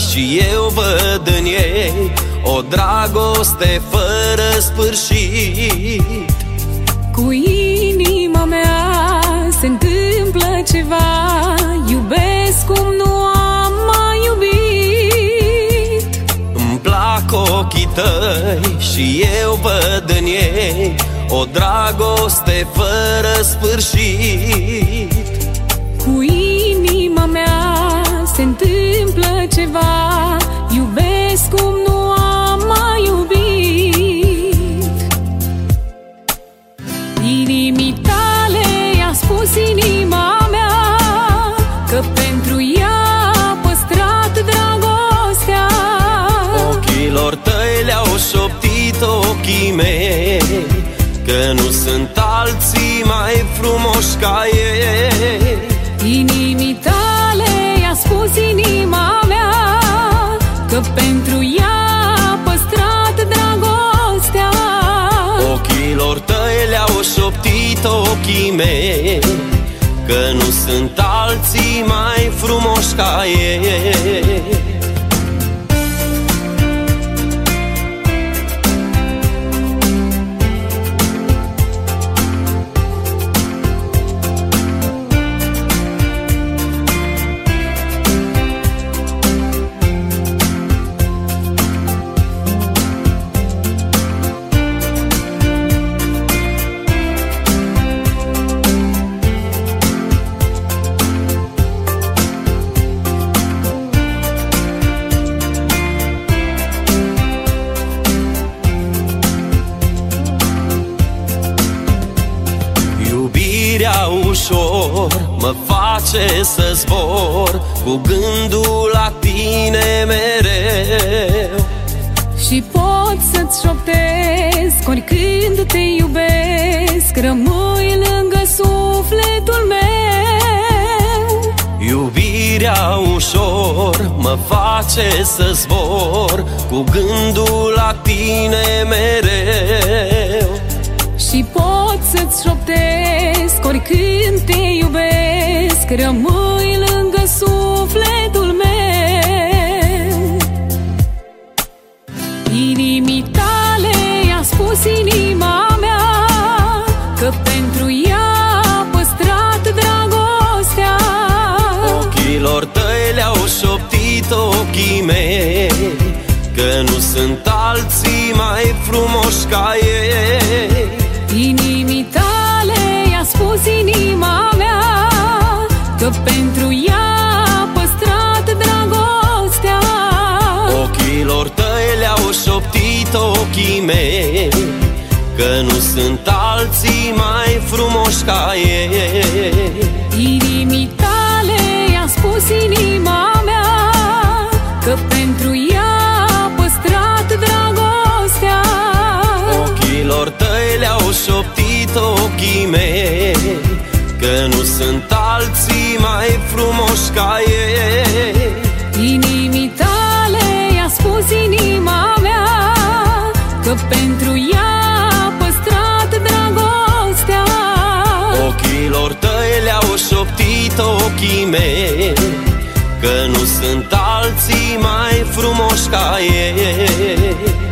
și eu văd în ei o dragoste fără sfârșit. Cu inima mea se întâmplă ceva, iubesc cum nu am mai iubit. Îmi plac ochii tăi și eu văd în ei o dragoste fără sfârșit. Cu inima mea se întâmplă ceva, iubesc cum nu am mai iubit. Inimii tale i-a spus inima mea că pentru ea a păstrat dragostea. Ochilor tăi le-au șoptit ochii mei că nu sunt alții mai frumoși ca ei. Inimii tale i-a spus inima mea că pentru ea a păstrat dragostea. Ochilor tăi le-au șoptit ochii mei că nu sunt alții mai frumoși ca ei. Ușor mă face să zbor cu gândul la tine mereu. Și pot să-ți șoptesc oricând te iubesc, rămâi lângă sufletul meu. Iubirea ușor mă face să zbor cu gândul la tine mereu. Și pot să-ți șoptesc oricând te iubesc, rămâi lângă sufletul meu. Inimii tale i-a spus inima mea că pentru ea a păstrat dragostea. Ochilor tăi le-au șoptit ochii mei că nu sunt alții mai frumoși ca ei. Inimii tale i-a spus inima mea că pentru ea a păstrat dragostea. Ochilor tăi le-au șoptit ochii mei că nu sunt alții mai frumoși ca ei. Inimii tale i-a spus inima mea că pentru ea a păstrat dragostea. Ochilor tăi le-au șoptit ochii mei că nu sunt alții mai frumoși ca ei. Inimii tale i-a spus inima mea că pentru ea a păstrat dragostea. Ochilor tăi le-au șoptit ochii mei că nu sunt alții mai frumoși ca ei.